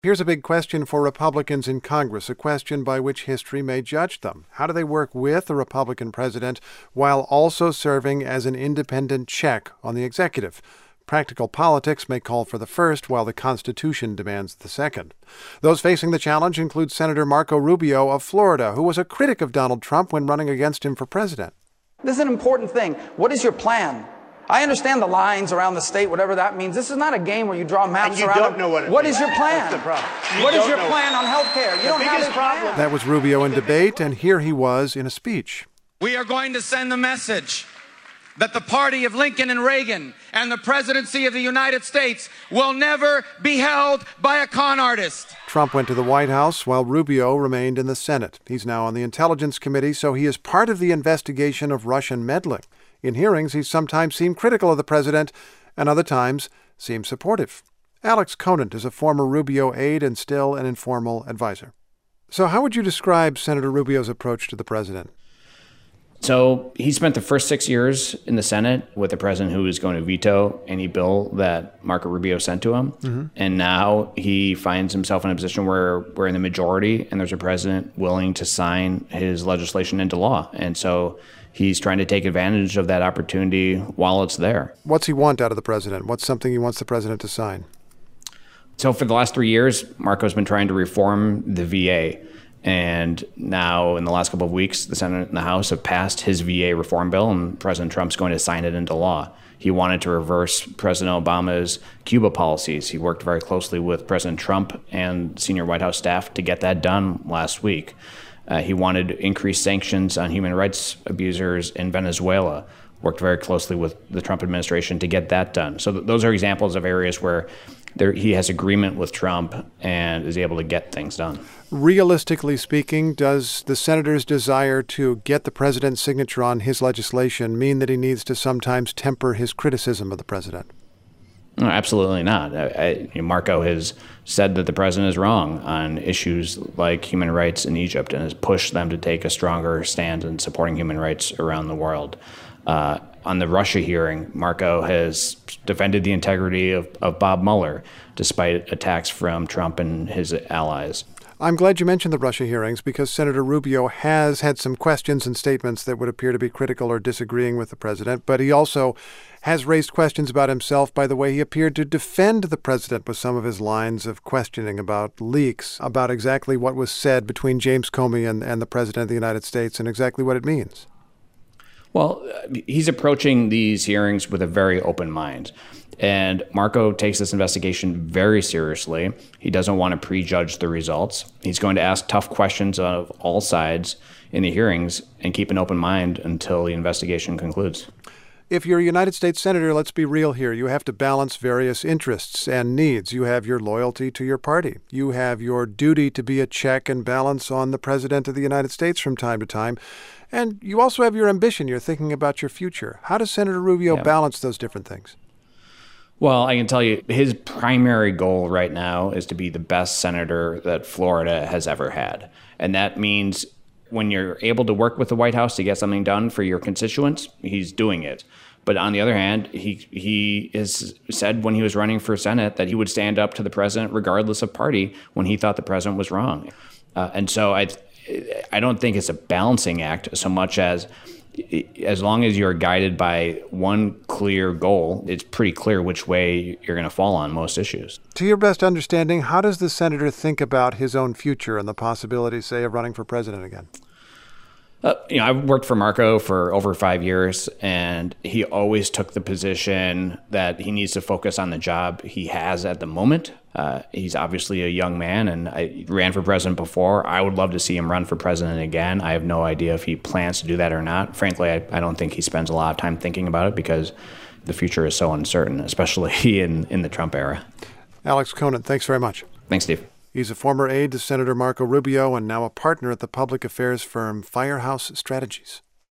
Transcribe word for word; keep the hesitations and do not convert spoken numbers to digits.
Here's a big question for Republicans in Congress, a question by which history may judge them. How do they work with a Republican president while also serving as an independent check on the executive? Practical politics may call for the first, while the Constitution demands the second. Those facing the challenge include Senator Marco Rubio of Florida, who was a critic of Donald Trump when running against him for president. This is an important thing. What is your plan? I understand the lines around the state, whatever that means. This is not a game where you draw maps and you around. don't know what it What means. is your plan? That's the problem. You What is your know. plan on health care? You the don't have biggest a problem. plan. That was Rubio in debate, and here he was in a speech. We are going to send the message that the party of Lincoln and Reagan and the presidency of the United States will never be held by a con artist. Trump went to the White House while Rubio remained in the Senate. He's now on the Intelligence Committee, so he is part of the investigation of Russian meddling. In hearings, he's sometimes seemed critical of the president and other times seemed supportive. Alex Conant is a former Rubio aide and still an informal advisor. So how would you describe Senator Rubio's approach to the president? So he spent the first six years in the Senate with a president who was going to veto any bill that Marco Rubio sent to him. Mm-hmm. And now he finds himself in a position where we're in the majority and there's a president willing to sign his legislation into law. And so he's trying to take advantage of that opportunity while it's there. What's he want out of the president? What's something he wants the president to sign? So for the last three years, Marco's been trying to reform the V A. And now, in the last couple of weeks, the Senate and the House have passed his V A reform bill, and President Trump's going to sign it into law. He wanted to reverse President Obama's Cuba policies. He worked very closely with President Trump and senior White House staff to get that done last week. Uh, he wanted increased sanctions on human rights abusers in Venezuela. Worked very closely with the Trump administration to get that done. So th- those are examples of areas where there, he has agreement with Trump and is able to get things done. Realistically speaking, does the senator's desire to get the president's signature on his legislation mean that he needs to sometimes temper his criticism of the president? No, absolutely not. I, I, Marco has said that the president is wrong on issues like human rights in Egypt and has pushed them to take a stronger stand in supporting human rights around the world. Uh, on the Russia hearing, Marco has defended the integrity of, of Bob Mueller, despite attacks from Trump and his allies. I'm glad you mentioned the Russia hearings because Senator Rubio has had some questions and statements that would appear to be critical or disagreeing with the president, but he also has raised questions about himself by the way he appeared to defend the president with some of his lines of questioning about leaks, about exactly what was said between James Comey and, and the president of the United States and exactly what it means. Well, he's approaching these hearings with a very open mind. And Marco takes this investigation very seriously. He doesn't want to prejudge the results. He's going to ask tough questions of all sides in the hearings and keep an open mind until the investigation concludes. If you're a United States Senator, let's be real here. You have to balance various interests and needs. You have your loyalty to your party. You have your duty to be a check and balance on the President of the United States from time to time. And you also have your ambition. You're thinking about your future. How does Senator Rubio yeah. balance those different things? Well, I can tell you his primary goal right now is to be the best senator that Florida has ever had. And that means when you're able to work with the White House to get something done for your constituents, he's doing it. But on the other hand, he he has said when he was running for Senate that he would stand up to the president regardless of party when he thought the president was wrong. Uh, and so I I don't think it's a balancing act so much as as long as you're guided by one clear goal, it's pretty clear which way you're going to fall on most issues. To your best understanding, how does the senator think about his own future and the possibility, say, of running for president again? Uh, you know, I've worked for Marco for over five years, and he always took the position that he needs to focus on the job he has at the moment. Uh, he's obviously a young man, and I ran for president before. I would love to see him run for president again. I have no idea if he plans to do that or not. Frankly, I, I don't think he spends a lot of time thinking about it because the future is so uncertain, especially in, in the Trump era. Alex Conant, thanks very much. Thanks, Steve. He's a former aide to Senator Marco Rubio and now a partner at the public affairs firm Firehouse Strategies.